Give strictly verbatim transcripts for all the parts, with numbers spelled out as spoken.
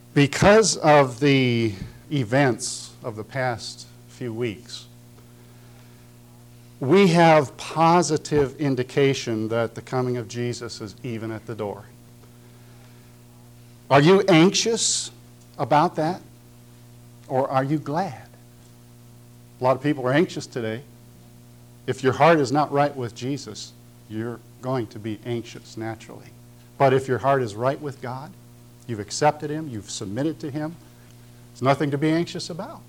Because of the events of the past few weeks, we have positive indication that the coming of Jesus is even at the door. Are you anxious about that? Or are you glad? A lot of people are anxious today. If your heart is not right with Jesus, you're going to be anxious naturally. But if your heart is right with God, you've accepted Him, you've submitted to Him, there's nothing to be anxious about.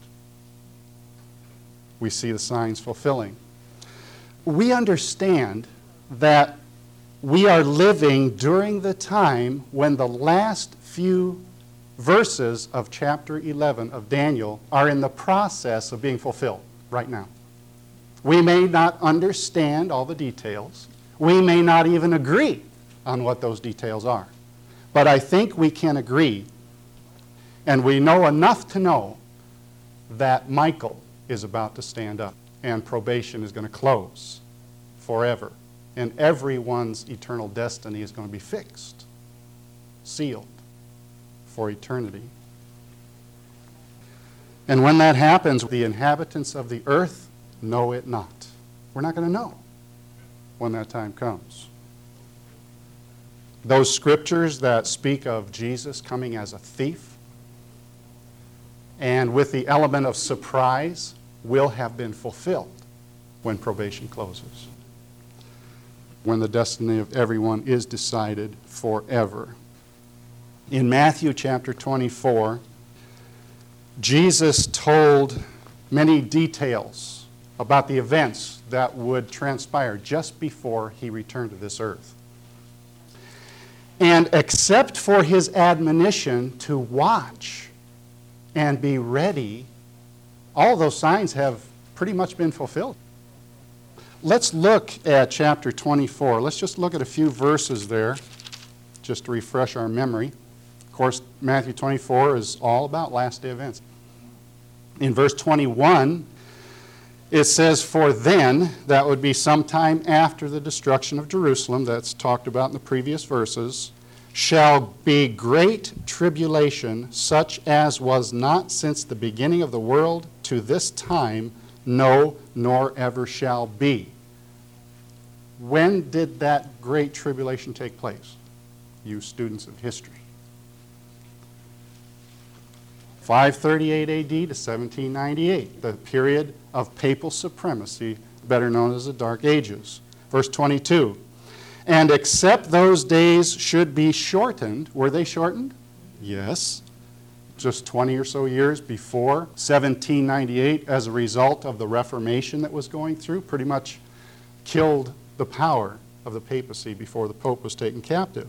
We see the signs fulfilling. We understand that we are living during the time when the last few verses of chapter eleven of Daniel are in the process of being fulfilled right now. We may not understand all the details. We may not even agree on what those details are. But I think we can agree, and we know enough to know that Michael is about to stand up, and probation is going to close forever, and everyone's eternal destiny is going to be fixed, sealed for eternity. And when that happens, the inhabitants of the earth know it not. We're not going to know when that time comes. Those scriptures that speak of Jesus coming as a thief and with the element of surprise will have been fulfilled when probation closes, when the destiny of everyone is decided forever. In Matthew chapter twenty-four, Jesus told many details about the events that would transpire just before He returned to this earth. And except for His admonition to watch and be ready, all those signs have pretty much been fulfilled. Let's look at chapter twenty-four. Let's just look at a few verses there, just to refresh our memory. Of course, Matthew twenty-four is all about last day events. In verse twenty-one, it says, "For then," that would be sometime after the destruction of Jerusalem, that's talked about in the previous verses, "shall be great tribulation, such as was not since the beginning of the world to this time, no, nor ever shall be." When did that great tribulation take place? You students of history. five thirty-eight A D to seventeen ninety-eight, the period of papal supremacy, better known as the Dark Ages. Verse twenty-two, "And except those days should be shortened," were they shortened? Yes. Just twenty or so years before seventeen ninety-eight, as a result of the Reformation that was going through, pretty much killed the power of the papacy before the Pope was taken captive.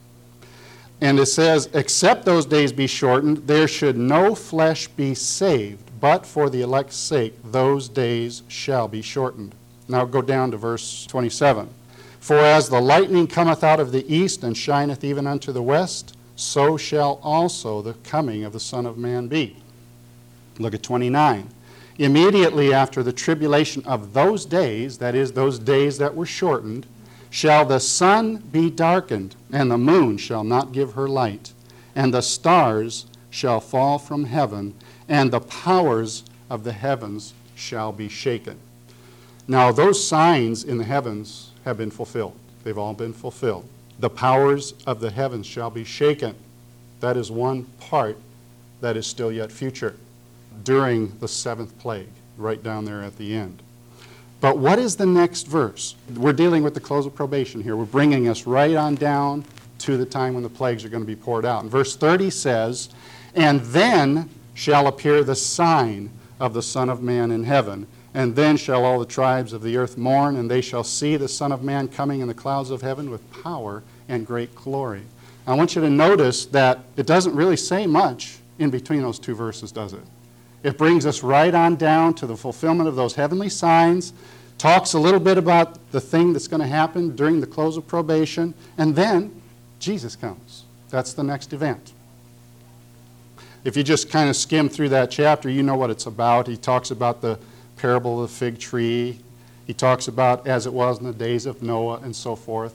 And it says, "Except those days be shortened, there should no flesh be saved, but for the elect's sake those days shall be shortened." Now go down to verse twenty-seven. "For as the lightning cometh out of the east and shineth even unto the west, so shall also the coming of the Son of Man be." Look at twenty-nine. "Immediately after the tribulation of those days," that is, those days that were shortened, "shall the sun be darkened, and the moon shall not give her light, and the stars shall fall from heaven, and the powers of the heavens shall be shaken." Now, those signs in the heavens have been fulfilled. They've all been fulfilled. The powers of the heavens shall be shaken. That is one part that is still yet future during the seventh plague, right down there at the end. But what is the next verse? We're dealing with the close of probation here. We're bringing us right on down to the time when the plagues are going to be poured out. And verse thirty says, "And then shall appear the sign of the Son of Man in heaven. And then shall all the tribes of the earth mourn, and they shall see the Son of Man coming in the clouds of heaven with power and great glory." I want you to notice that it doesn't really say much in between those two verses, does it? It brings us right on down to the fulfillment of those heavenly signs, talks a little bit about the thing that's going to happen during the close of probation, and then Jesus comes. That's the next event. If you just kind of skim through that chapter, you know what it's about. He talks about the parable of the fig tree. He talks about as it was in the days of Noah and so forth.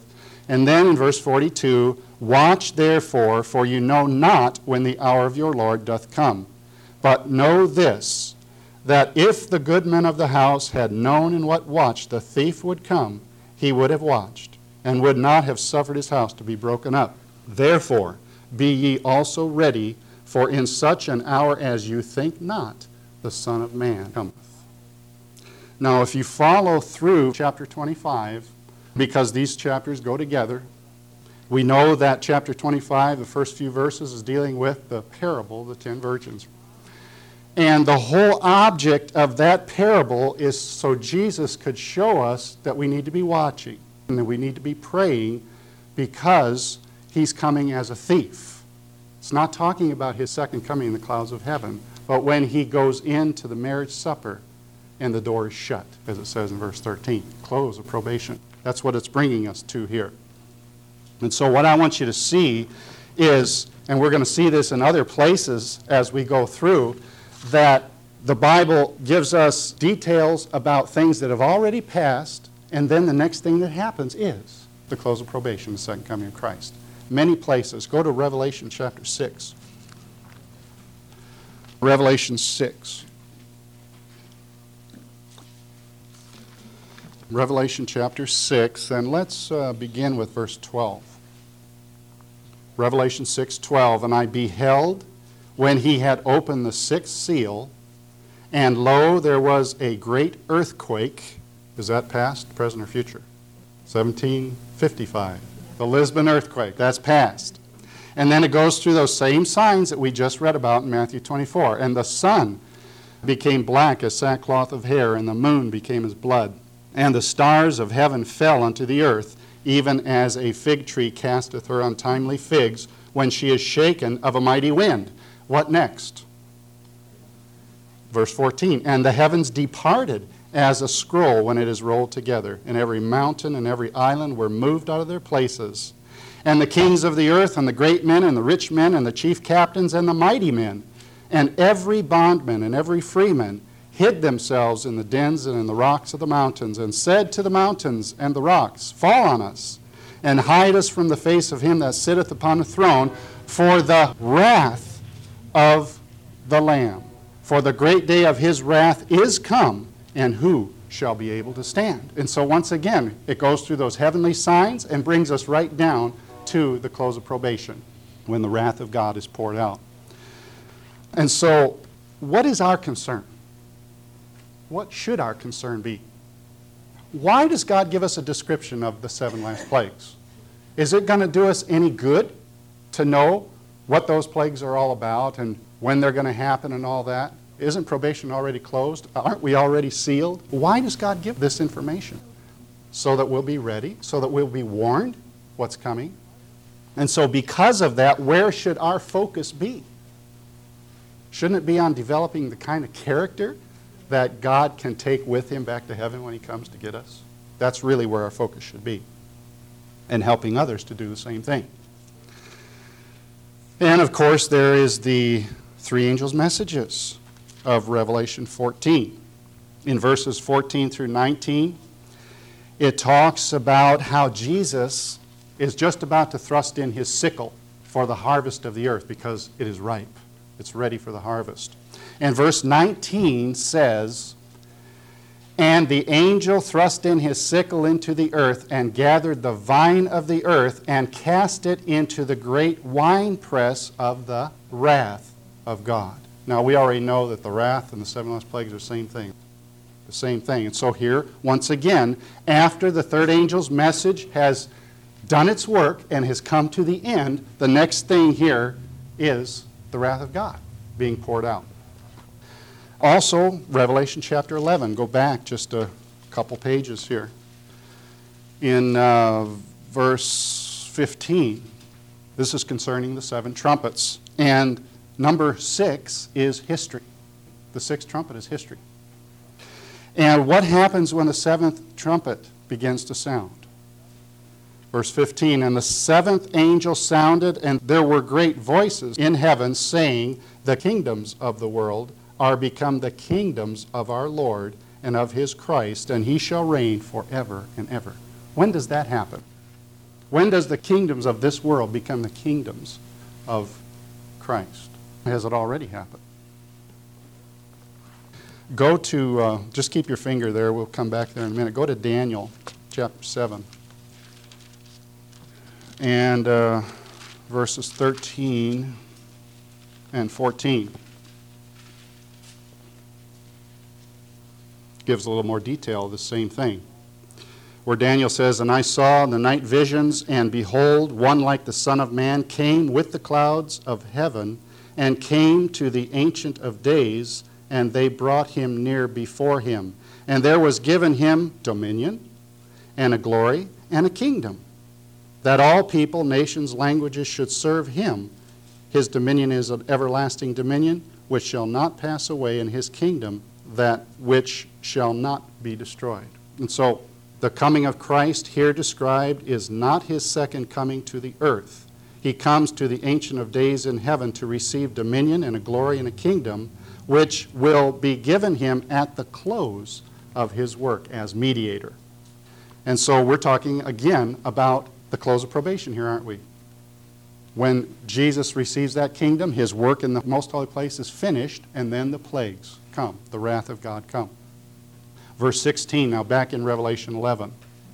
And then in verse forty-two, watch therefore, for you know not when the hour of your Lord doth come. But know this, that if the goodman of the house had known in what watch the thief would come, he would have watched, and would not have suffered his house to be broken up. Therefore, be ye also ready, for in such an hour as you think not, the Son of Man cometh. Now, if you follow through chapter twenty-five, because these chapters go together, we know that chapter twenty-five, the first few verses, is dealing with the parable of the ten virgins. And the whole object of that parable is so Jesus could show us that we need to be watching and that we need to be praying, because he's coming as a thief. It's not talking about his second coming in the clouds of heaven, but when he goes into the marriage supper and the door is shut, as it says in verse thirteen, close of probation. That's what it's bringing us to here. And so what I want you to see is, and we're going to see this in other places as we go through, that the Bible gives us details about things that have already passed, and then the next thing that happens is the close of probation, the second coming of Christ. Many places. Go to Revelation chapter six. Revelation six. Revelation chapter six, and let's uh, begin with verse twelve. Revelation six twelve, and I beheld when he had opened the sixth seal, and lo, there was a great earthquake. Is that past, present, or future? seventeen fifty-five. The Lisbon earthquake, that's past. And then it goes through those same signs that we just read about in Matthew twenty-four. And the sun became black as sackcloth of hair, and the moon became as blood. And the stars of heaven fell unto the earth, even as a fig tree casteth her untimely figs when she is shaken of a mighty wind. What next? Verse fourteen, and the heavens departed as a scroll when it is rolled together, and every mountain and every island were moved out of their places. And the kings of the earth, and the great men, and the rich men, and the chief captains, and the mighty men, and every bondman and every freeman, hid themselves in the dens and in the rocks of the mountains, and said to the mountains and the rocks, fall on us, and hide us from the face of him that sitteth upon the throne, for the wrath of the Lamb. For the great day of his wrath is come, and who shall be able to stand? And so once again, it goes through those heavenly signs and brings us right down to the close of probation, when the wrath of God is poured out. And so, what is our concern? What should our concern be? Why does God give us a description of the seven last plagues? Is it going to do us any good to know what those plagues are all about and when they're going to happen and all that? Isn't probation already closed? Aren't we already sealed? Why does God give this information? So that we'll be ready, so that we'll be warned what's coming. And so because of that, where should our focus be? Shouldn't it be on developing the kind of character that God can take with him back to heaven when he comes to get us? That's really where our focus should be, and helping others to do the same thing. And of course, there is the three angels' messages of Revelation fourteen. In verses fourteen through nineteen, it talks about how Jesus is just about to thrust in his sickle for the harvest of the earth, because it is ripe. It's ready for the harvest. And verse nineteen says, and the angel thrust in his sickle into the earth, and gathered the vine of the earth, and cast it into the great winepress of the wrath of God. Now, we already know that the wrath and the seven last plagues are the same thing. The same thing. And so here, once again, after the third angel's message has done its work and has come to the end, the next thing here is the wrath of God being poured out. Also, Revelation chapter eleven. Go back just a couple pages here. In uh, verse fifteen, this is concerning the seven trumpets. And number six is history. The sixth trumpet is history. And what happens when the seventh trumpet begins to sound? Verse fifteen, and the seventh angel sounded, and there were great voices in heaven saying, the kingdoms of the world are become the kingdoms of our Lord and of his Christ, and he shall reign forever and ever. When does that happen? When does the kingdoms of this world become the kingdoms of Christ? Has it already happened? Go to, uh, just keep your finger there, we'll come back there in a minute. Go to Daniel chapter seven. And uh, verses thirteen and fourteen. Gives a little more detail of the same thing. Where Daniel says, "And I saw in the night visions, and behold, one like the Son of Man came with the clouds of heaven, and came to the Ancient of Days, and they brought him near before him. And there was given him dominion, and a glory, and a kingdom, that all people, nations, languages should serve him. His dominion is an everlasting dominion, which shall not pass away, and his kingdom that which shall not be destroyed." And so, the coming of Christ here described is not his second coming to the earth. He comes to the Ancient of Days in heaven to receive dominion and a glory and a kingdom, which will be given him at the close of his work as mediator. And so we're talking again about the close of probation here, aren't we? When Jesus receives that kingdom, his work in the most holy place is finished, and then the plagues come, the wrath of God come. Verse sixteen, now back in Revelation eleven.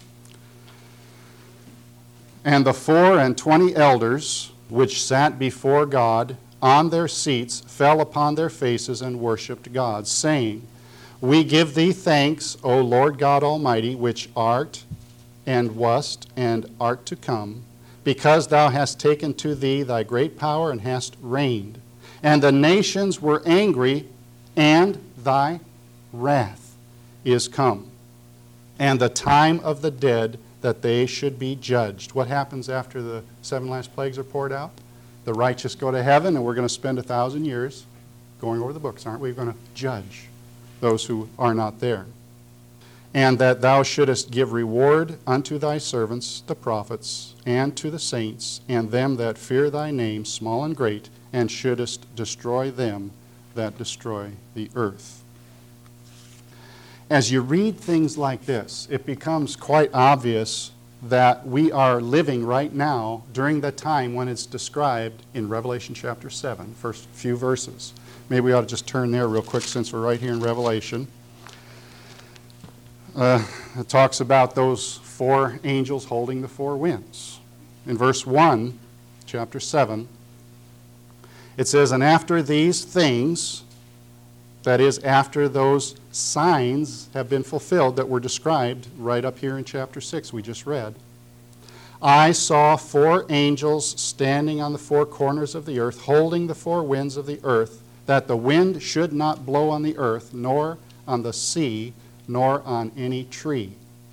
"And the four and twenty elders which sat before God on their seats fell upon their faces and worshipped God, saying, We give thee thanks, O Lord God Almighty, which art and wast and art to come, because thou hast taken to thee thy great power and hast reigned. And the nations were angry, and thy wrath is come, and the time of the dead that they should be judged." What happens after the seven last plagues are poured out? The righteous go to heaven, and we're going to spend a thousand years going over the books, aren't we? We're going to judge those who are not there. "And that thou shouldest give reward unto thy servants, the prophets, and to the saints, and them that fear thy name, small and great, and shouldest destroy them that destroy the earth." As you read things like this, it becomes quite obvious that we are living right now during the time when it's described in Revelation chapter seven, first few verses. Maybe we ought to just turn there real quick since we're right here in Revelation. Uh, it talks about those four angels holding the four winds. In verse one, chapter seven, it says, "And after these things," that is, after those signs have been fulfilled that were described right up here in chapter six we just read, "I saw four angels standing on the four corners of the earth, holding the four winds of the earth, that the wind should not blow on the earth, nor on the sea, nor on any tree."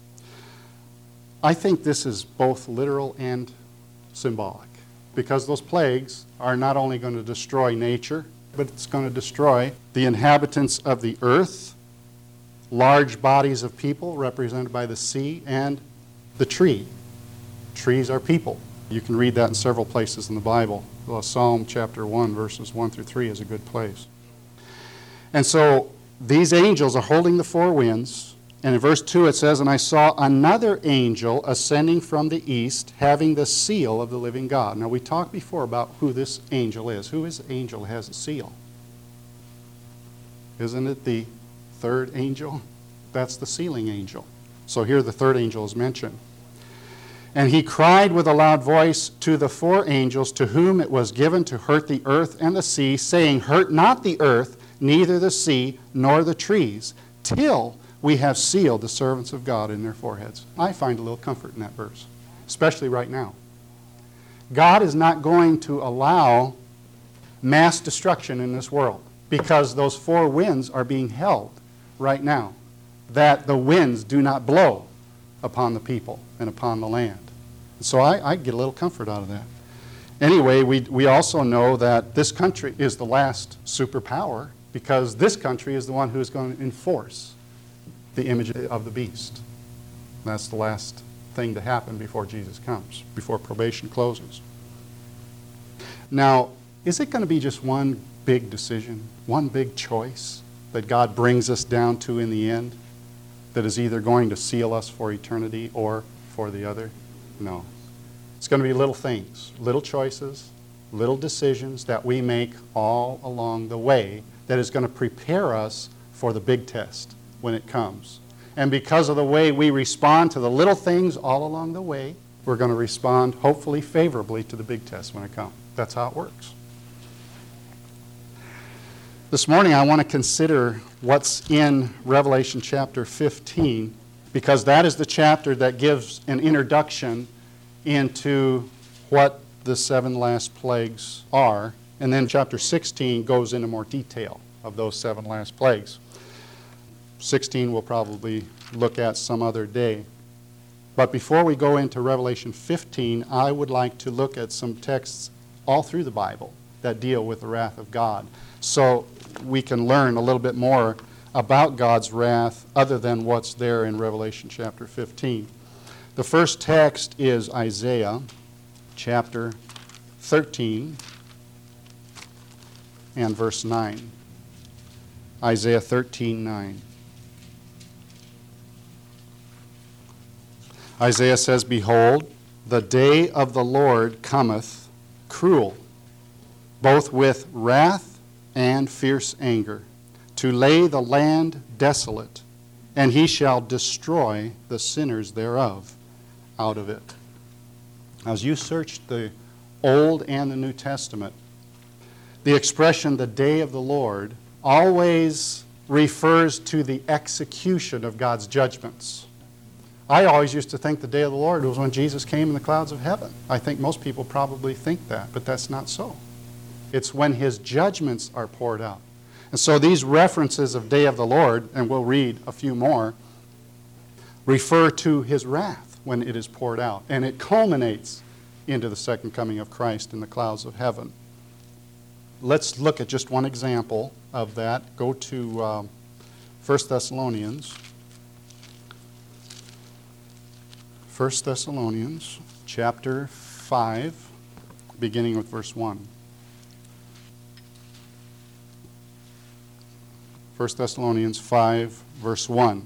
I think this is both literal and symbolic, because those plagues are not only going to destroy nature, but it's going to destroy the inhabitants of the earth, large bodies of people represented by the sea, and the tree. Trees are people. You can read that in several places in the Bible. Well, Psalm chapter one, verses one through three is a good place. And so these angels are holding the four winds. And in verse two it says, "And I saw another angel ascending from the east, having the seal of the living God." Now we talked before about who this angel is. Who is the angel who has a seal? Isn't it the third angel? That's the sealing angel. So here the third angel is mentioned. "And he cried with a loud voice to the four angels to whom it was given to hurt the earth and the sea, saying, Hurt not the earth, neither the sea, nor the trees, till we have sealed the servants of God in their foreheads." I find a little comfort in that verse, especially right now. God is not going to allow mass destruction in this world, because those four winds are being held right now, that the winds do not blow upon the people and upon the land. So I, I get a little comfort out of that. Anyway, we, we also know that this country is the last superpower, because this country is the one who is going to enforce the image of the beast. That's the last thing to happen before Jesus comes, before probation closes. Now, is it going to be just one big decision, one big choice that God brings us down to in the end, that is either going to seal us for eternity or for the other? No. It's going to be little things, little choices, little decisions that we make all along the way that is going to prepare us for the big test when it comes. And because of the way we respond to the little things all along the way, we're going to respond hopefully favorably to the big test when it comes. That's how it works. This morning I want to consider what's in Revelation chapter fifteen, because that is the chapter that gives an introduction into what the seven last plagues are. And then chapter sixteen goes into more detail of those seven last plagues. sixteen we'll probably look at some other day. But before we go into Revelation fifteen, I would like to look at some texts all through the Bible that deal with the wrath of God, so we can learn a little bit more about God's wrath other than what's there in Revelation chapter fifteen. The first text is Isaiah chapter thirteen and verse nine. Isaiah thirteen nine. Isaiah says, "Behold, the day of the Lord cometh cruel, both with wrath and fierce anger, to lay the land desolate, and he shall destroy the sinners thereof out of it." As you search the Old and the New Testament, the expression "the day of the Lord" always refers to the execution of God's judgments. I always used to think the day of the Lord was when Jesus came in the clouds of heaven. I think most people probably think that, but that's not so. It's when his judgments are poured out. And so these references of day of the Lord, and we'll read a few more, refer to his wrath when it is poured out. And it culminates into the second coming of Christ in the clouds of heaven. Let's look at just one example of that. Go to um, First Thessalonians. First Thessalonians chapter five, beginning with verse one. First Thessalonians five, verse one.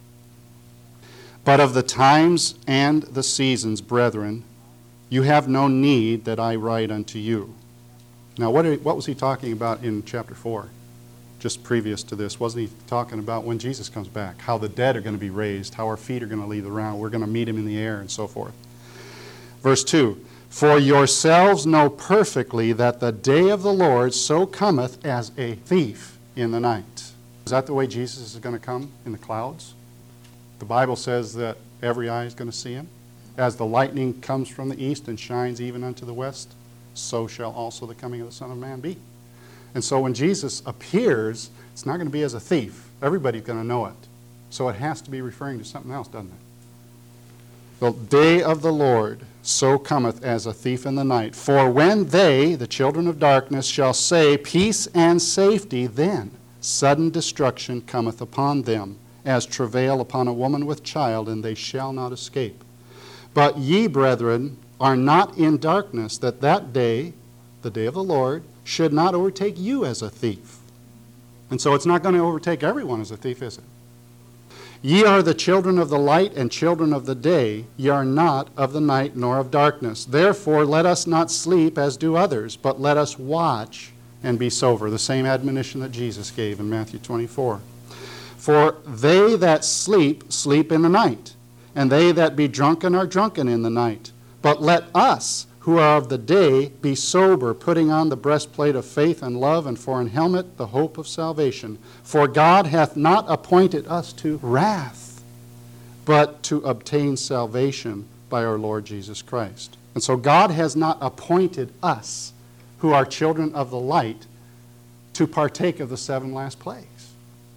"But of the times and the seasons, brethren, you have no need that I write unto you." Now, what, are, what was he talking about in chapter four? Just previous to this, wasn't he talking about when Jesus comes back, how the dead are going to be raised, how our feet are going to leave the ground, we're going to meet him in the air, and so forth. Verse two, "For yourselves know perfectly that the day of the Lord so cometh as a thief in the night." Is that the way Jesus is going to come, in the clouds? The Bible says that every eye is going to see him. "As the lightning comes from the east and shines even unto the west, so shall also the coming of the Son of Man be." And so when Jesus appears, it's not going to be as a thief. Everybody's going to know it. So it has to be referring to something else, doesn't it? "The day of the Lord so cometh as a thief in the night. For when they, the children of darkness, shall say, Peace and safety, then sudden destruction cometh upon them, as travail upon a woman with child, and they shall not escape. But ye, brethren, are not in darkness, that that day, the day of the Lord, should not overtake you as a thief." And so it's not going to overtake everyone as a thief, is it? "Ye are the children of the light and children of the day. Ye are not of the night nor of darkness. Therefore let us not sleep as do others, but let us watch and be sober." The same admonition that Jesus gave in Matthew twenty-four. "For they that sleep, sleep in the night, and they that be drunken are drunken in the night. But let us, who are of the day, be sober, putting on the breastplate of faith and love, and for an helmet the hope of salvation. For God hath not appointed us to wrath, but to obtain salvation by our Lord Jesus Christ." And so God has not appointed us, who are children of the light, to partake of the seven last plagues.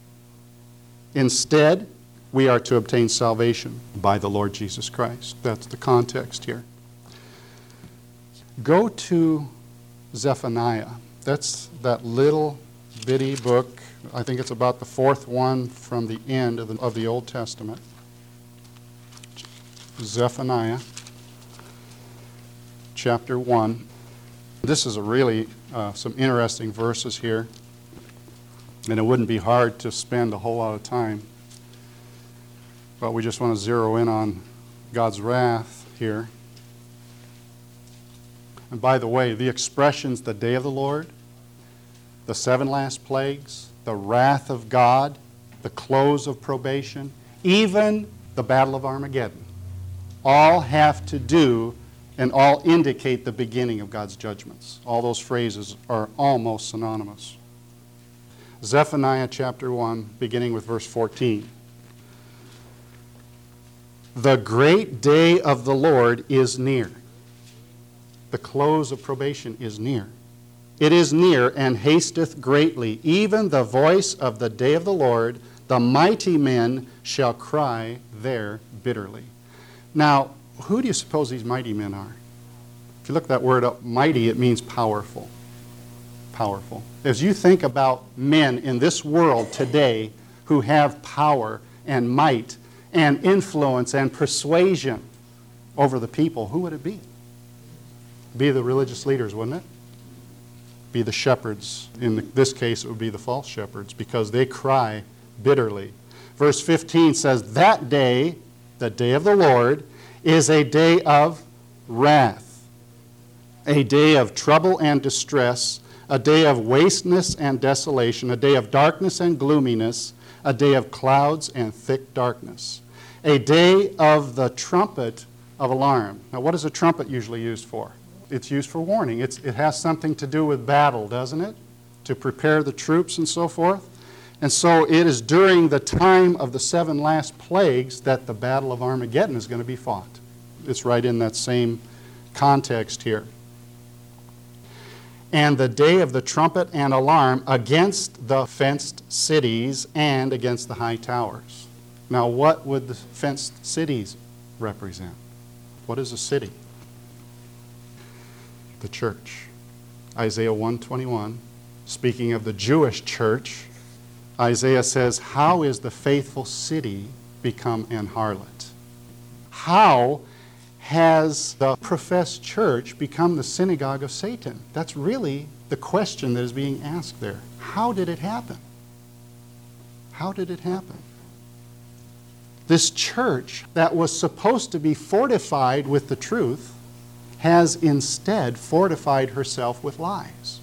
Instead, we are to obtain salvation by the Lord Jesus Christ. That's the context here. Go to Zephaniah. That's that little bitty book. I think it's about the fourth one from the end of the, of the Old Testament. Zephaniah chapter one. This is a really uh, some interesting verses here, and it wouldn't be hard to spend a whole lot of time, but we just want to zero in on God's wrath here. And by the way, the expressions, the day of the Lord, the seven last plagues, the wrath of God, the close of probation, even the battle of Armageddon, all have to do and all indicate the beginning of God's judgments. All those phrases are almost synonymous. Zephaniah chapter one, beginning with verse fourteen. The great day of the Lord is near. The close of probation is near. It is near and hasteth greatly, even the voice of the day of the Lord. The mighty men shall cry there bitterly. Now, who do you suppose these mighty men are? If you look that word up, mighty, it means powerful. Powerful. As you think about men in this world today who have power and might and influence and persuasion over the people, who would it be? Be the religious leaders, wouldn't it? Be the shepherds. In this case, it would be the false shepherds, because they cry bitterly. Verse fifteen says, that day, the day of the Lord, is a day of wrath, a day of trouble and distress, a day of wasteness and desolation, a day of darkness and gloominess, a day of clouds and thick darkness, a day of the trumpet of alarm. Now, what is a trumpet usually used for? It's used for warning. It's, it has something to do with battle, doesn't it? To prepare the troops and so forth. And so it is during the time of the seven last plagues that the battle of Armageddon is going to be fought. It's right in that same context here. And the day of the trumpet and alarm against the fenced cities and against the high towers. Now, what would the fenced cities represent? What is a city? The church. Isaiah one twenty-one, speaking of the Jewish church, Isaiah says, how is the faithful city become an harlot? How has the professed church become the synagogue of Satan? That's really the question that is being asked there. How did it happen? How did it happen? This church that was supposed to be fortified with the truth has instead fortified herself with lies.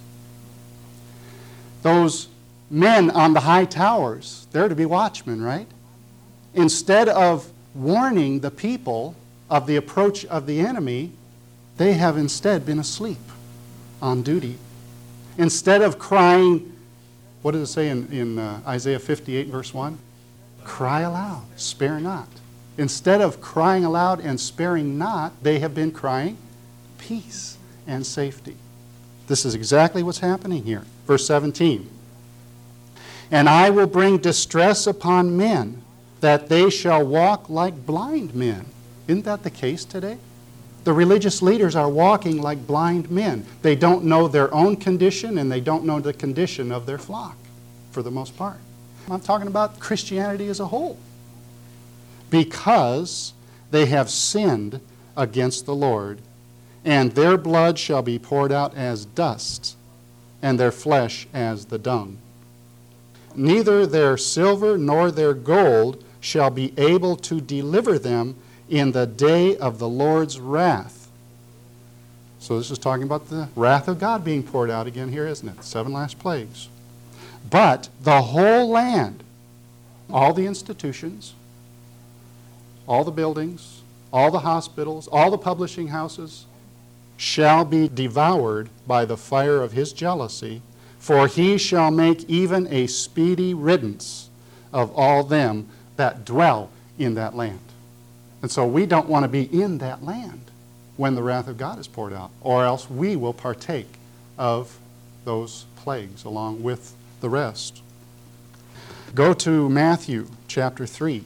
Those men on the high towers, they're to be watchmen, right? Instead of warning the people of the approach of the enemy, they have instead been asleep on duty. Instead of crying, what does it say in, in uh, Isaiah fifty-eight, verse one? Cry aloud, spare not. Instead of crying aloud and sparing not, they have been crying peace and safety. This is exactly what's happening here. Verse seventeen. And I will bring distress upon men, that they shall walk like blind men. Isn't that the case today? The religious leaders are walking like blind men. They don't know their own condition, and they don't know the condition of their flock, for the most part. I'm talking about Christianity as a whole. Because they have sinned against the Lord, and their blood shall be poured out as dust, and their flesh as the dung. Neither their silver nor their gold shall be able to deliver them in the day of the Lord's wrath. So this is talking about the wrath of God being poured out again here, isn't it? Seven last plagues. But the whole land, all the institutions, all the buildings, all the hospitals, all the publishing houses, shall be devoured by the fire of his jealousy, for he shall make even a speedy riddance of all them that dwell in that land. And so we don't want to be in that land when the wrath of God is poured out, or else we will partake of those plagues along with the rest. Go to Matthew chapter three.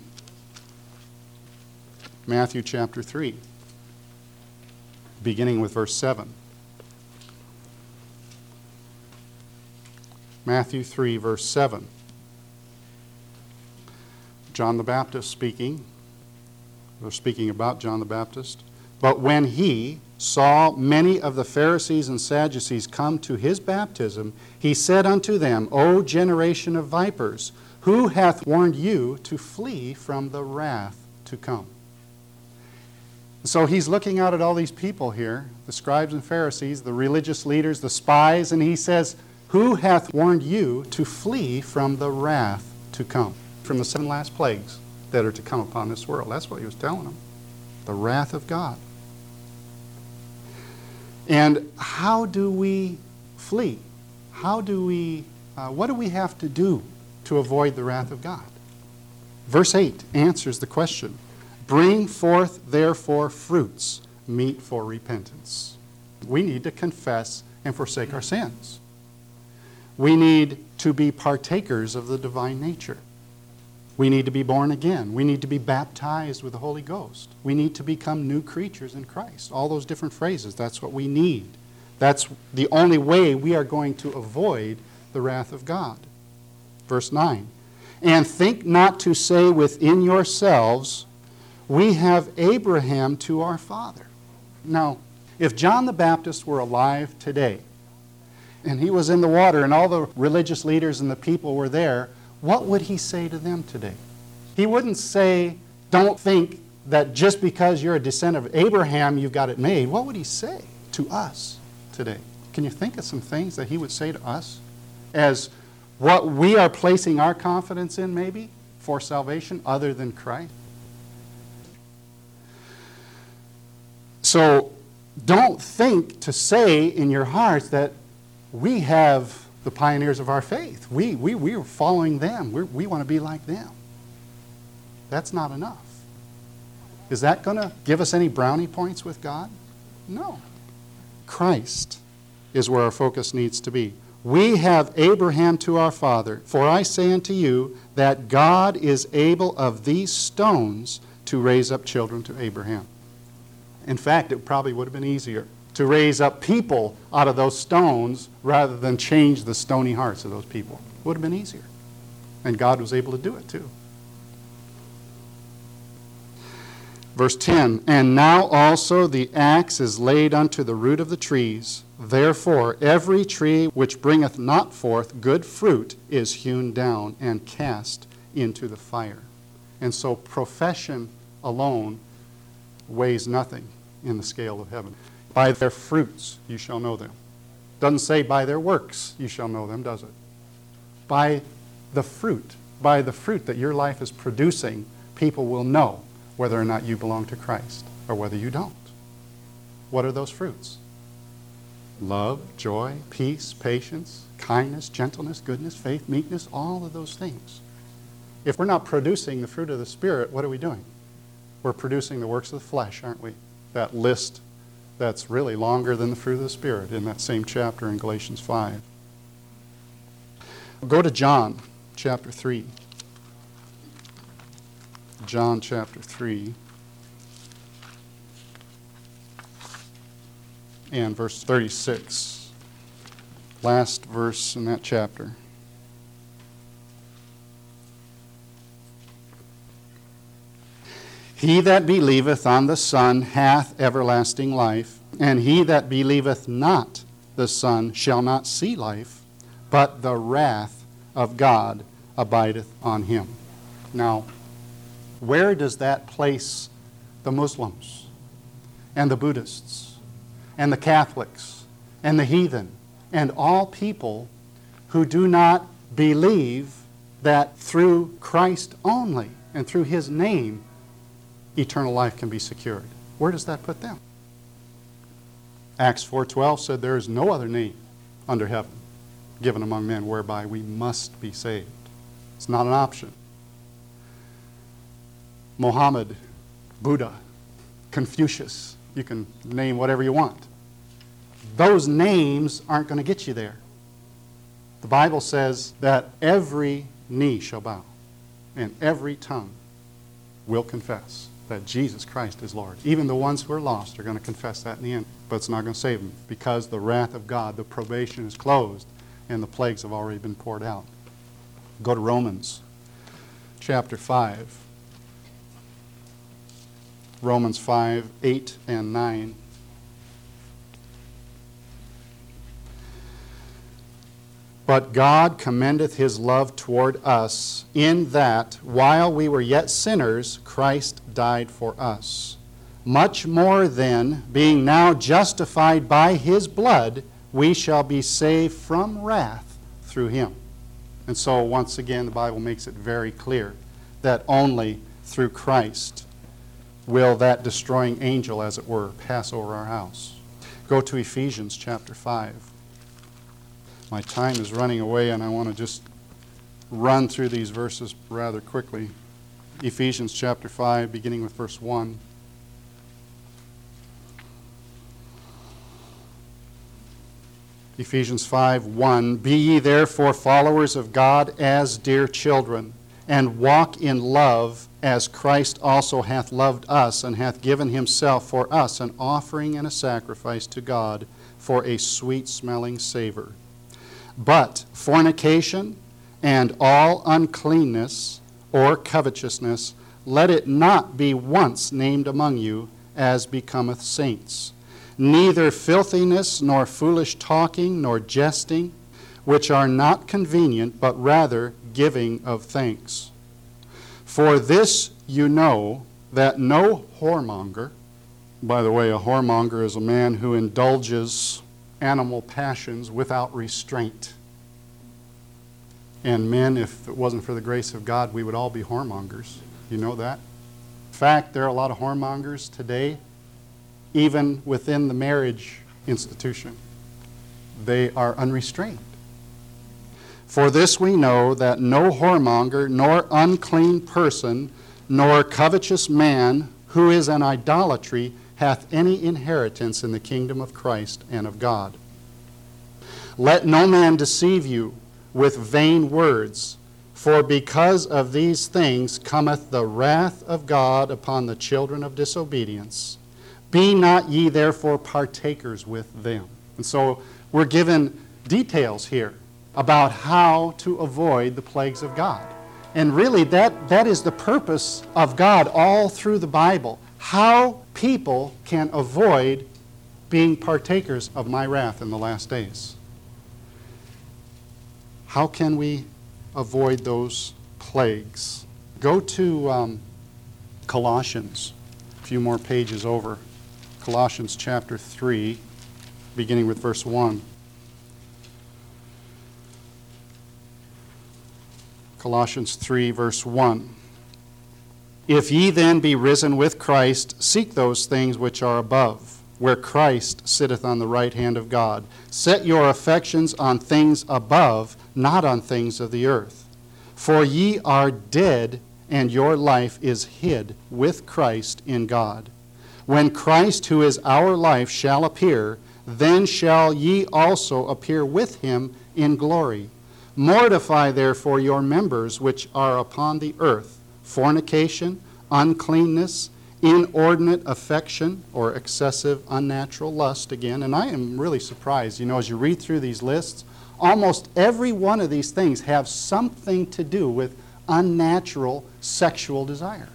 Matthew chapter three, beginning with verse seven. Matthew three, verse seven. John the Baptist speaking. We're speaking about John the Baptist. But when he saw many of the Pharisees and Sadducees come to his baptism, he said unto them, O generation of vipers, who hath warned you to flee from the wrath to come? So he's looking out at all these people here, the scribes and Pharisees, the religious leaders, the spies, and he says, who hath warned you to flee from the wrath to come? From the seven last plagues that are to come upon this world. That's what he was telling them. The wrath of God. And how do we flee? How do we, uh, what do we have to do to avoid the wrath of God? Verse eight answers the question. Bring forth therefore fruits, meet for repentance. We need to confess and forsake our sins. We need to be partakers of the divine nature. We need to be born again. We need to be baptized with the Holy Ghost. We need to become new creatures in Christ. All those different phrases, that's what we need. That's the only way we are going to avoid the wrath of God. Verse nine, and think not to say within yourselves, we have Abraham to our father. Now, if John the Baptist were alive today, and he was in the water, and all the religious leaders and the people were there, what would he say to them today? He wouldn't say, don't think that just because you're a descendant of Abraham, you've got it made. What would he say to us today? Can you think of some things that he would say to us as what we are placing our confidence in, maybe, for salvation other than Christ? So don't think to say in your hearts that we have the pioneers of our faith. We, we, we are following them. We're, we want to be like them. That's not enough. Is that going to give us any brownie points with God? No. Christ is where our focus needs to be. We have Abraham to our father, for I say unto you that God is able of these stones to raise up children to Abraham. In fact, it probably would have been easier to raise up people out of those stones rather than change the stony hearts of those people. It would have been easier. And God was able to do it too. Verse ten, and now also the axe is laid unto the root of the trees. Therefore every tree which bringeth not forth good fruit is hewn down and cast into the fire. And so profession alone weighs nothing in the scale of heaven. By their fruits you shall know them. Doesn't say by their works you shall know them, does it? By the fruit, by the fruit that your life is producing, people will know whether or not you belong to Christ or whether you don't. What are those fruits? Love, joy, peace, patience, kindness, gentleness, goodness, faith, meekness, all of those things. If we're not producing the fruit of the Spirit, what are we doing? We're producing the works of the flesh, aren't we? That list that's really longer than the fruit of the Spirit in that same chapter in Galatians five. Go to John chapter three. John chapter three and verse thirty-six. Last verse in that chapter. He that believeth on the Son hath everlasting life, and he that believeth not the Son shall not see life, but the wrath of God abideth on him. Now, where does that place the Muslims and the Buddhists and the Catholics and the heathen and all people who do not believe that through Christ only and through his name eternal life can be secured? Where does that put them? Acts four twelve said there is no other name under heaven given among men whereby we must be saved. It's not an option. Mohammed, Buddha, Confucius, you can name whatever you want. Those names aren't going to get you there. The Bible says that every knee shall bow and every tongue will confess that Jesus Christ is Lord. Even the ones who are lost are going to confess that in the end, but it's not going to save them because the wrath of God, the probation is closed, and the plagues have already been poured out. Go to Romans chapter five. Romans five, eight and nine. But God commendeth his love toward us, in that, while we were yet sinners, Christ died for us. Much more then, being now justified by his blood, we shall be saved from wrath through him. And so once again, the Bible makes it very clear that only through Christ will that destroying angel, as it were, pass over our house. Go to Ephesians chapter five. My time is running away, and I want to just run through these verses rather quickly. Ephesians chapter five, beginning with verse one. Ephesians five one, Be ye therefore followers of God as dear children, and walk in love, as Christ also hath loved us, and hath given himself for us an offering and a sacrifice to God for a sweet-smelling savor. But fornication and all uncleanness or covetousness, let it not be once named among you, as becometh saints. Neither filthiness, nor foolish talking, nor jesting, which are not convenient, but rather giving of thanks. For this you know, that no whoremonger, by the way, a whoremonger is a man who indulges animal passions without restraint. And men, if it wasn't for the grace of God, we would all be whoremongers. You know that? In fact, there are a lot of whoremongers today, even within the marriage institution. They are unrestrained. For this we know, that no whoremonger, nor unclean person, nor covetous man, who is an idolatry, hath any inheritance in the kingdom of Christ and of God. Let no man deceive you with vain words, for because of these things cometh the wrath of God upon the children of disobedience. Be not ye therefore partakers with them. And so we're given details here about how to avoid the plagues of God. And really that, that is the purpose of God all through the Bible. How people can avoid being partakers of my wrath in the last days. How can we avoid those plagues? Go to um, Colossians, a few more pages over. Colossians chapter three, beginning with verse one. Colossians three, verse one. If ye then be risen with Christ, seek those things which are above, where Christ sitteth on the right hand of God. Set your affections on things above, not on things of the earth. For ye are dead, and your life is hid with Christ in God. When Christ, who is our life, shall appear, then shall ye also appear with him in glory. Mortify therefore your members which are upon the earth, fornication, uncleanness, inordinate affection, or excessive unnatural lust again. And I am really surprised, you know, as you read through these lists, almost every one of these things have something to do with unnatural sexual desire.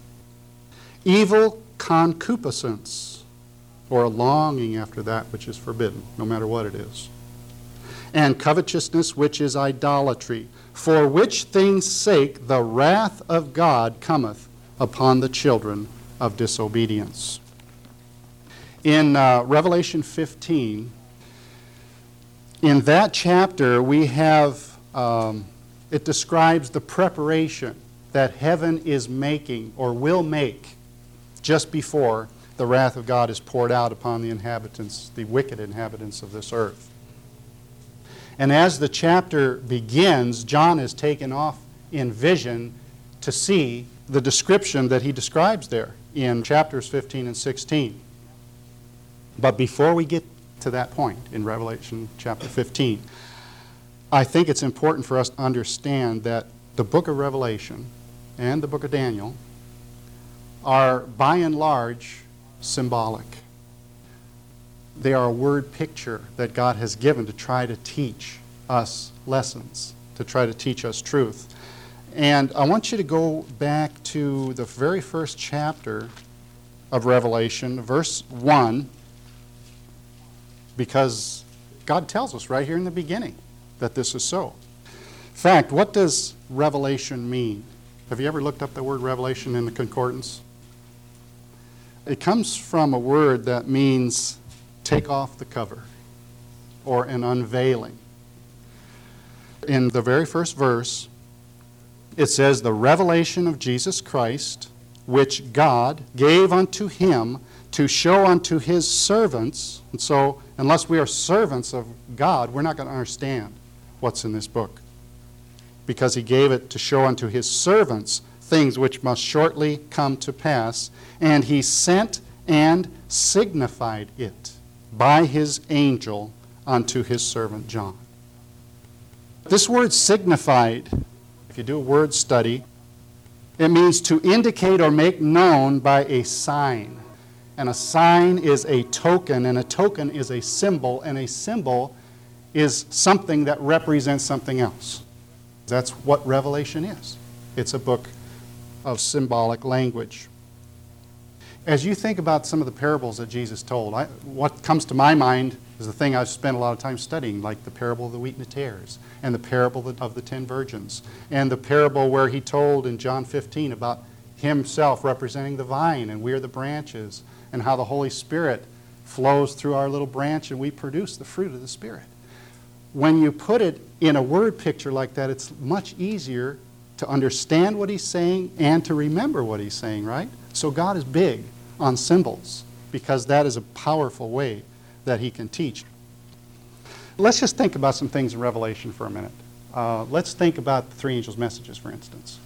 Evil concupiscence, or a longing after that which is forbidden, no matter what it is. And covetousness, which is idolatry, for which things' sake the wrath of God cometh upon the children of disobedience. In uh, Revelation fifteen, in that chapter we have, um, it describes the preparation that heaven is making or will make just before the wrath of God is poured out upon the inhabitants, the wicked inhabitants of this earth. And as the chapter begins, John is taken off in vision to see the description that he describes there in chapters fifteen and sixteen. But before we get to that point in Revelation chapter fifteen, I think it's important for us to understand that the book of Revelation and the book of Daniel are by and large symbolic. They are a word picture that God has given to try to teach us lessons, to try to teach us truth. And I want you to go back to the very first chapter of Revelation, verse one, because God tells us right here in the beginning that this is so. In fact, what does revelation mean? Have you ever looked up the word revelation in the concordance? It comes from a word that means take off the cover or an unveiling. In the very first verse, it says, the revelation of Jesus Christ, which God gave unto him to show unto his servants. And so, unless we are servants of God, we're not going to understand what's in this book. Because he gave it to show unto his servants things which must shortly come to pass. And he sent and signified it by his angel unto his servant John. This word signified, if you do a word study, it means to indicate or make known by a sign. And a sign is a token, and a token is a symbol, and a symbol is something that represents something else. That's what Revelation is. It's a book of symbolic language. As you think about some of the parables that Jesus told, I, what comes to my mind is the thing I've spent a lot of time studying, like the parable of the wheat and the tares, and the parable of the ten virgins, and the parable where he told in John fifteen about himself representing the vine, and we're the branches, and how the Holy Spirit flows through our little branch, and we produce the fruit of the Spirit. When you put it in a word picture like that, it's much easier to understand what he's saying and to remember what he's saying, right? So God is big on symbols, because that is a powerful way that he can teach. Let's just think about some things in Revelation for a minute. Uh, let's think about the three angels' messages, for instance.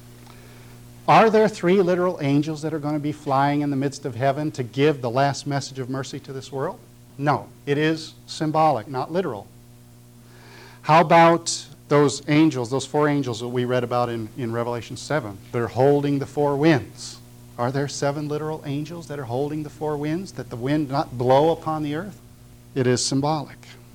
Are there three literal angels that are going to be flying in the midst of heaven to give the last message of mercy to this world? No. It is symbolic, not literal. How about those angels, those four angels that we read about in, in Revelation seven? They're holding the four winds. Are there seven literal angels that are holding the four winds, that the wind not blow upon the earth? It is symbolic.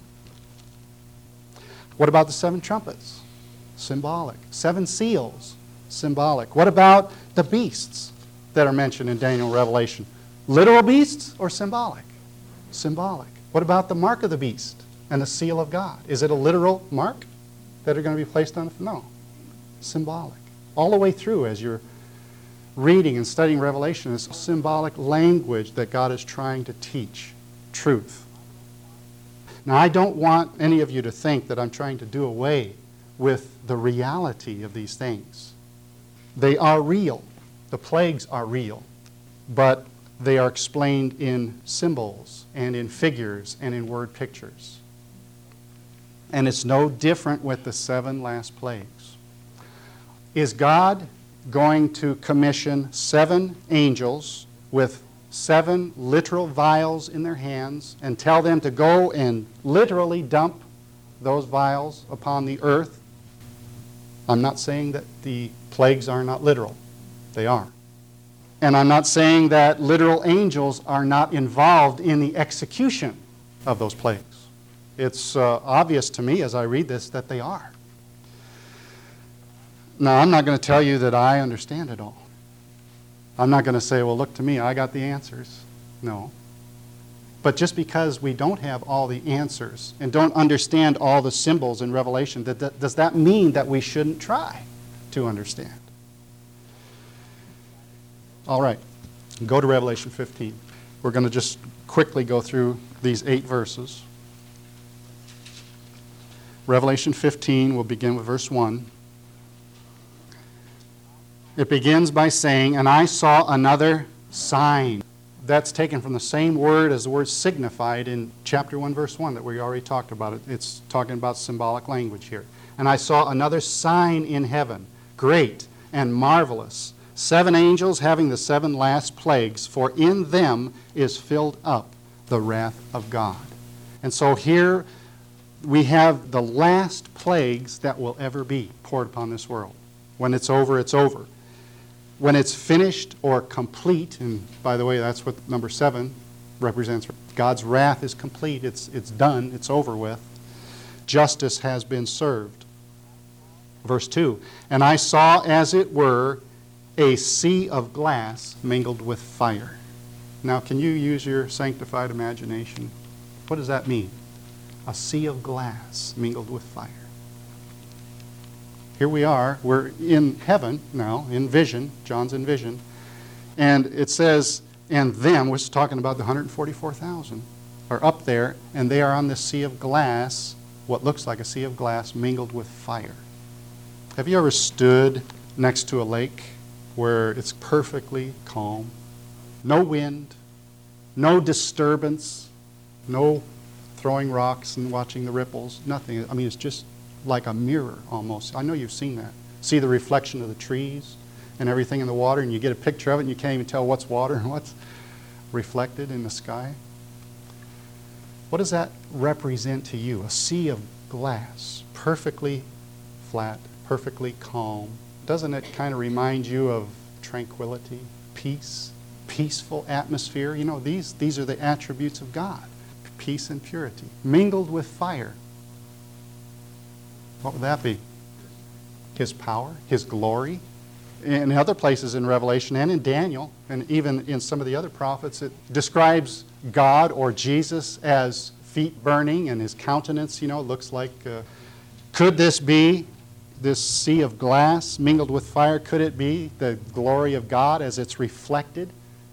What about the seven trumpets? Symbolic. Seven seals? Symbolic. What about the beasts that are mentioned in Daniel and Revelation? Literal beasts or symbolic? Symbolic. What about the mark of the beast and the seal of God? Is it a literal mark that are going to be placed on it? No. Symbolic. All the way through, as you're reading and studying Revelation, is symbolic language that God is trying to teach truth. Now, I don't want any of you to think that I'm trying to do away with the reality of these things. They are real. The plagues are real. But they are explained in symbols and in figures and in word pictures. And it's no different with the seven last plagues. Is God going to commission seven angels with seven literal vials in their hands and tell them to go and literally dump those vials upon the earth? I'm not saying that the plagues are not literal. They are. And I'm not saying that literal angels are not involved in the execution of those plagues. It's uh, obvious to me as I read this that they are. Now, I'm not going to tell you that I understand it all. I'm not going to say, well, look to me, I got the answers. No. But just because we don't have all the answers and don't understand all the symbols in Revelation, that, that, does that mean that we shouldn't try to understand? All right, go to Revelation fifteen. We're going to just quickly go through these eight verses. Revelation fifteen, we'll begin with verse one. It begins by saying, and I saw another sign. That's taken from the same word as the word signified in chapter one, verse one that we already talked about. It. It's talking about symbolic language here. And I saw another sign in heaven, great and marvelous, seven angels having the seven last plagues, for in them is filled up the wrath of God. And so here we have the last plagues that will ever be poured upon this world. When it's over, it's over. When it's finished or complete, and by the way, that's what number seven represents. God's wrath is complete. It's, it's done. It's over with. Justice has been served. Verse two, and I saw as it were a sea of glass mingled with fire. Now, can you use your sanctified imagination? What does that mean? A sea of glass mingled with fire. Here we are. We're in heaven now, in vision. John's in vision. And it says, and them, which is talking about the one hundred forty-four thousand, are up there, and they are on this sea of glass, what looks like a sea of glass mingled with fire. Have you ever stood next to a lake where it's perfectly calm? No wind, no disturbance, no throwing rocks and watching the ripples, nothing. I mean, it's just like a mirror almost. I know you've seen that. See the reflection of the trees and everything in the water, and you get a picture of it, and you can't even tell what's water and what's reflected in the sky. What does that represent to you? A sea of glass, perfectly flat, perfectly calm. Doesn't it kind of remind you of tranquility, peace, peaceful atmosphere? You know, these, these are the attributes of God. Peace and purity, mingled with fire. What would that be? His power, His glory. In other places in Revelation and in Daniel, and even in some of the other prophets, it describes God or Jesus as feet burning, and His countenance, you know, looks like, uh, could this be this sea of glass mingled with fire? Could it be the glory of God as it's reflected?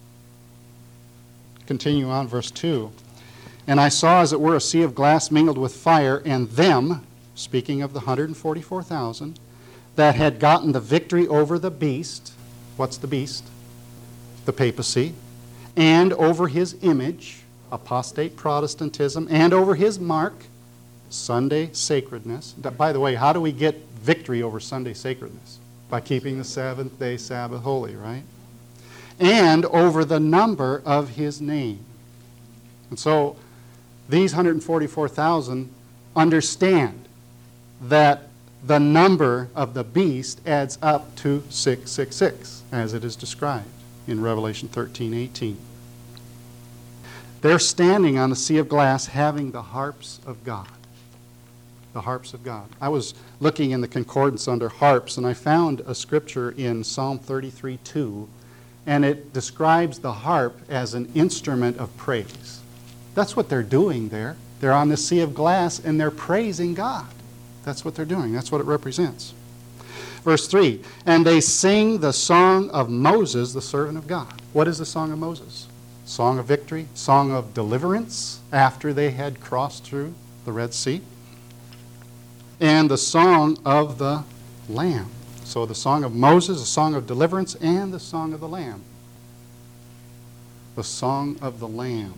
Continue on, verse two. And I saw as it were a sea of glass mingled with fire, and them, speaking of the one hundred forty-four thousand, that had gotten the victory over the beast. What's the beast? The papacy. And over his image, apostate Protestantism, and over his mark, Sunday sacredness. By the way, how do we get victory over Sunday sacredness? By keeping the seventh day Sabbath holy, right? And over the number of his name. And so these one hundred forty-four thousand understand that the number of the beast adds up to six six six, as it is described in Revelation thirteen eighteen. They're standing on the sea of glass having the harps of God. The harps of God. I was looking in the concordance under harps, and I found a scripture in Psalm thirty-three two, and it describes the harp as an instrument of praise. That's what they're doing there. They're on the sea of glass, and they're praising God. That's what they're doing. That's what it represents. Verse three, and they sing the song of Moses, the servant of God. What is the song of Moses? Song of victory, song of deliverance after they had crossed through the Red Sea. And the song of the Lamb. So the song of Moses, the song of deliverance, and the song of the Lamb. The song of the Lamb.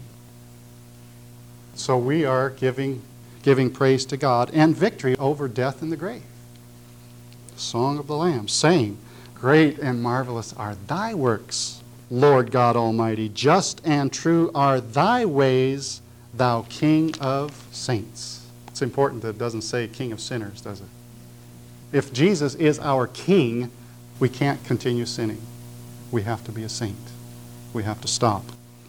So we are giving, giving praise to God and victory over death and the grave. Song of the Lamb, saying, great and marvelous are thy works, Lord God Almighty. Just and true are thy ways, thou King of saints. It's important that it doesn't say King of sinners, does it? If Jesus is our King, we can't continue sinning. We have to be a saint. We have to stop.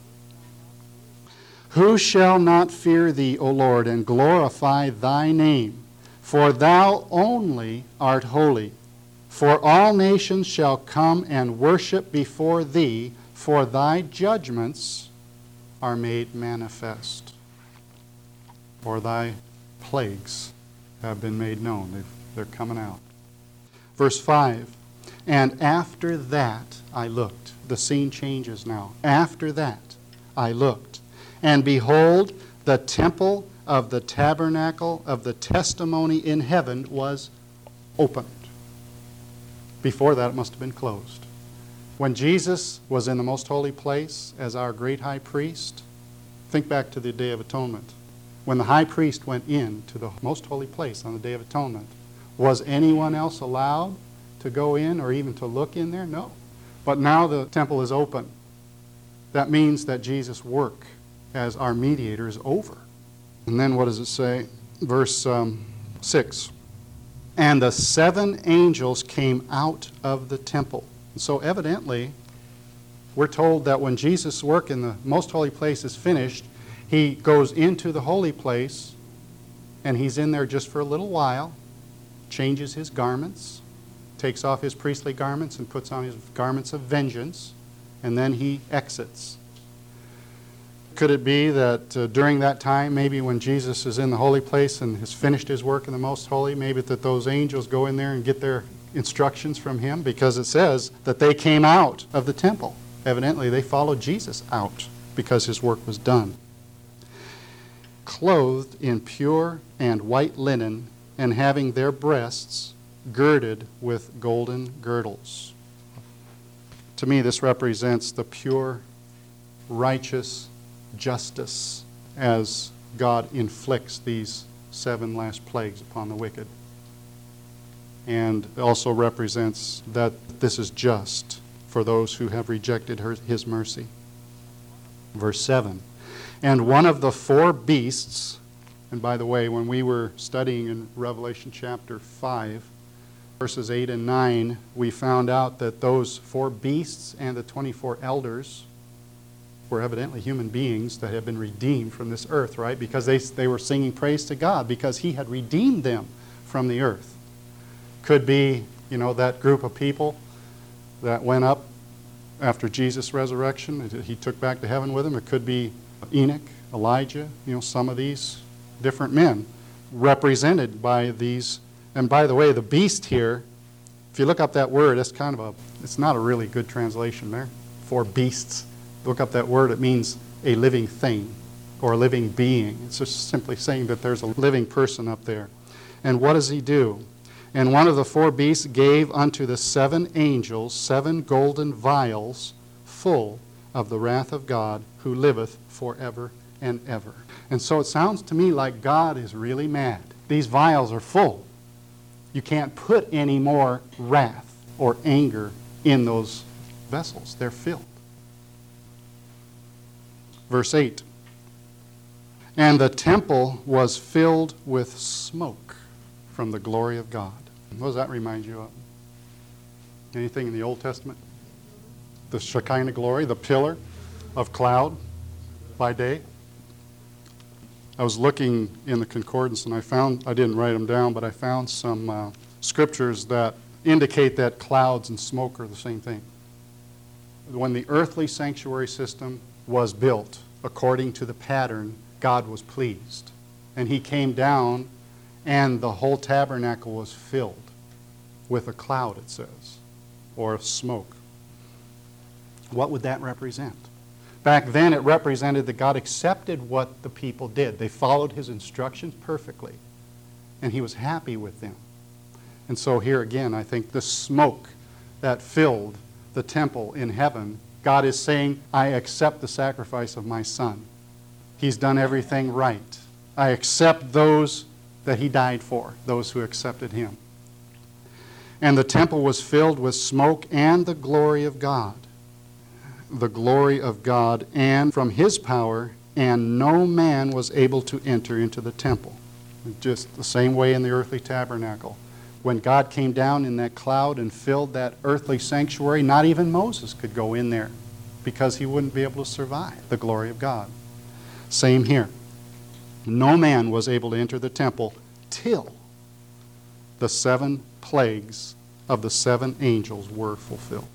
Who shall not fear thee, O Lord, and glorify thy name? For thou only art holy. For all nations shall come and worship before thee, for thy judgments are made manifest. Or thy plagues have been made known. They've, they're coming out. Verse five, and after that I looked. The scene changes now. After that I looked. And behold, the temple of the tabernacle of the testimony in heaven was opened. Before that, it must have been closed. When Jesus was in the most holy place as our great high priest, think back to the Day of Atonement. When the high priest went in to the most holy place on the Day of Atonement, was anyone else allowed to go in or even to look in there? No. But now the temple is open. That means that Jesus' work as our mediator is over. And then what does it say? Verse um, six. And the seven angels came out of the temple. So evidently, we're told that when Jesus' work in the most holy place is finished, he goes into the holy place, and he's in there just for a little while, changes his garments, takes off his priestly garments and puts on his garments of vengeance, and then he exits. Could it be that uh, during that time, maybe when Jesus is in the holy place and has finished his work in the most holy, maybe that those angels go in there and get their instructions from him? Because it says that they came out of the temple. Evidently, they followed Jesus out because his work was done. Clothed in pure and white linen, and having their breasts girded with golden girdles. To me, this represents the pure, righteous justice as God inflicts these seven last plagues upon the wicked. And also represents that this is just for those who have rejected her, his mercy. Verse seven, and one of the four beasts, and by the way, when we were studying in Revelation chapter five, verses eight and nine, we found out that those four beasts and the twenty-four elders were evidently human beings that had been redeemed from this earth, right? Because they, they were singing praise to God because he had redeemed them from the earth. Could be, you know, that group of people that went up after Jesus' resurrection, he took back to heaven with him. It could be Enoch, Elijah, you know, some of these different men represented by these. And by the way, the beast here, if you look up that word, it's kind of a, it's not a really good translation there. Four beasts. Look up that word, it means a living thing or a living being. It's just simply saying that there's a living person up there. And what does he do? And one of the four beasts gave unto the seven angels seven golden vials full of the wrath of God, who liveth forever and ever. And so it sounds to me like God is really mad. These vials are full. You can't put any more wrath or anger in those vessels. They're filled. Verse eight, and the temple was filled with smoke from the glory of God. What does that remind you of? Anything in the Old Testament? The Shekinah glory, the pillar of cloud by day. I was looking in the concordance and I found, I didn't write them down, but I found some uh, scriptures that indicate that clouds and smoke are the same thing. When the earthly sanctuary system was built according to the pattern, God was pleased. And he came down and the whole tabernacle was filled with a cloud, it says, or smoke. What would that represent? Back then it represented that God accepted what the people did. They followed his instructions perfectly, and he was happy with them. And so here again, I think the smoke that filled the temple in heaven, God is saying, I accept the sacrifice of my son. He's done everything right. I accept those that he died for, those who accepted him. And the temple was filled with smoke and the glory of God. The glory of God and from his power, and no man was able to enter into the temple. Just the same way in the earthly tabernacle. When God came down in that cloud and filled that earthly sanctuary, not even Moses could go in there because he wouldn't be able to survive the glory of God. Same here. No man was able to enter the temple till the seven plagues of the seven angels were fulfilled.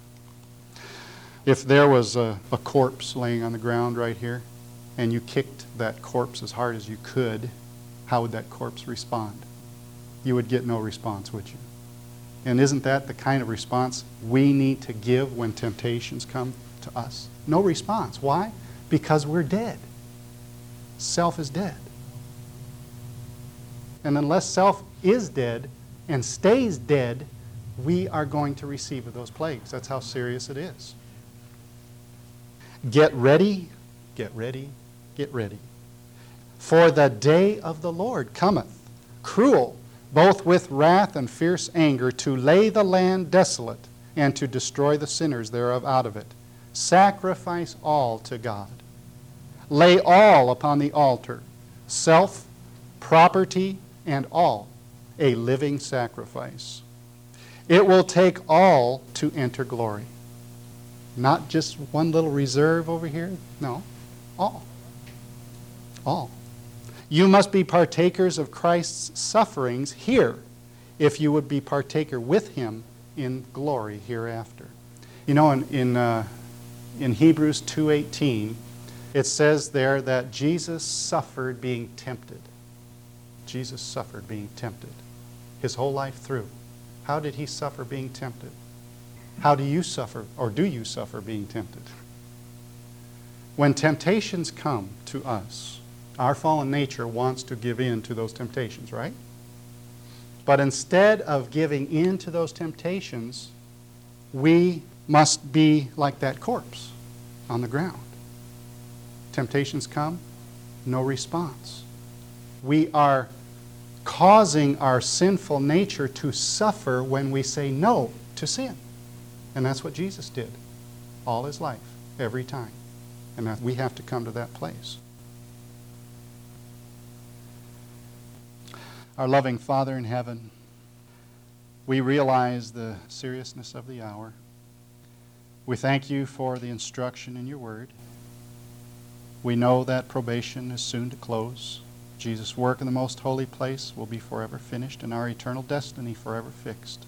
If there was a, a corpse laying on the ground right here, and you kicked that corpse as hard as you could, how would that corpse respond? You would get no response, would you? And isn't that the kind of response we need to give when temptations come to us? No response. Why? Because we're dead. Self is dead. And unless self is dead and stays dead, we are going to receive those plagues. That's how serious it is. Get ready, get ready, get ready. For the day of the Lord cometh, cruel, both with wrath and fierce anger, to lay the land desolate, and to destroy the sinners thereof out of it. Sacrifice all to God. Lay all upon the altar, self, property, and all, a living sacrifice. It will take all to enter glory. Not just one little reserve over here. No, all. All. You must be partakers of Christ's sufferings here if you would be partaker with him in glory hereafter. You know, in, in, uh, in Hebrews two eighteen, it says there that Jesus suffered being tempted. Jesus suffered being tempted his whole life through. How did he suffer being tempted? How do you suffer, or do you suffer being tempted? When temptations come to us, our fallen nature wants to give in to those temptations, right? But instead of giving in to those temptations, we must be like that corpse on the ground. Temptations come, no response. We are causing our sinful nature to suffer when we say no to sin. And that's what Jesus did all his life, every time. And that we have to come to that place. Our loving Father in heaven, we realize the seriousness of the hour. We thank you for the instruction in your word. We know that probation is soon to close. Jesus' work in the most holy place will be forever finished and our eternal destiny forever fixed.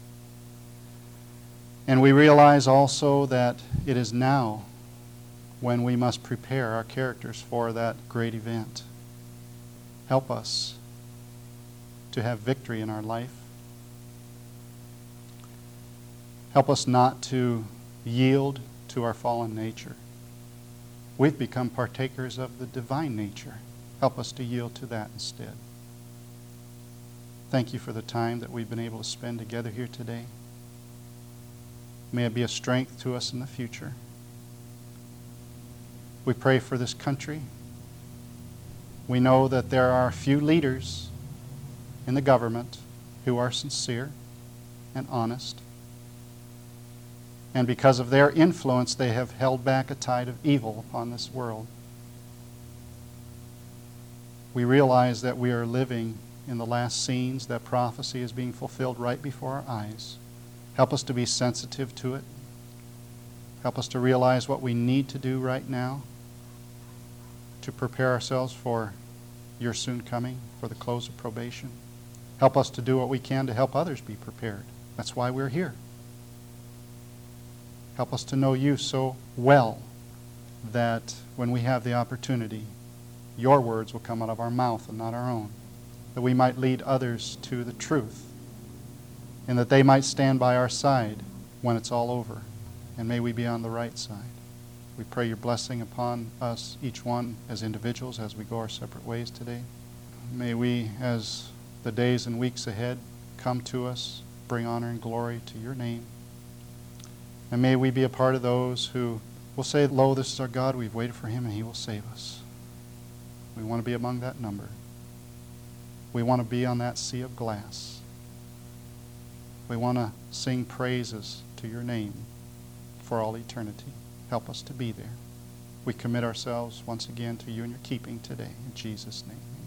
And we realize also that it is now when we must prepare our characters for that great event. Help us to have victory in our life. Help us not to yield to our fallen nature. We've become partakers of the divine nature. Help us to yield to that instead. Thank you for the time that we've been able to spend together here today. May it be a strength to us in the future. We pray for this country. We know that there are a few leaders in the government who are sincere and honest. And because of their influence, they have held back a tide of evil upon this world. We realize that we are living in the last scenes, that prophecy is being fulfilled right before our eyes. Help us to be sensitive to it. Help us to realize what we need to do right now to prepare ourselves for your soon coming, for the close of probation. Help us to do what we can to help others be prepared. That's why we're here. Help us to know you so well that when we have the opportunity, your words will come out of our mouth and not our own, that we might lead others to the truth, and that they might stand by our side when it's all over, and may we be on the right side. We pray your blessing upon us, each one as individuals, as we go our separate ways today. May we, as the days and weeks ahead come to us, bring honor and glory to your name. And may we be a part of those who will say, lo, this is our God, we've waited for him, and he will save us. We want to be among that number. We want to be on that sea of glass. We want to sing praises to your name for all eternity. Help us to be there. We commit ourselves once again to you and your keeping today. In Jesus' name.